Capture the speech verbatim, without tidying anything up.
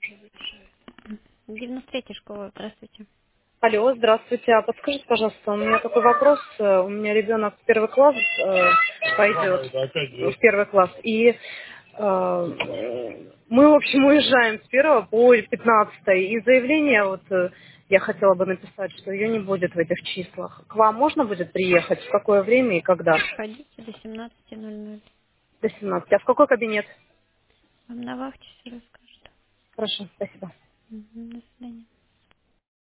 девяносто третья школа, здравствуйте. Алло, здравствуйте. А подскажите, пожалуйста, у меня такой вопрос. Э, У меня ребенок в первый класс э, пойдет, в первый класс. И э, мы, в общем, уезжаем с первого по пятнадцатое. И заявление вот э, я хотела бы написать, что ее не будет в этих числах. К вам можно будет приехать? В какое время и когда? Приходите до семнадцати ноль ноль. До семнадцати. А в какой кабинет? Вам на вахте все расскажут. Хорошо, спасибо. Мгм, до свидания.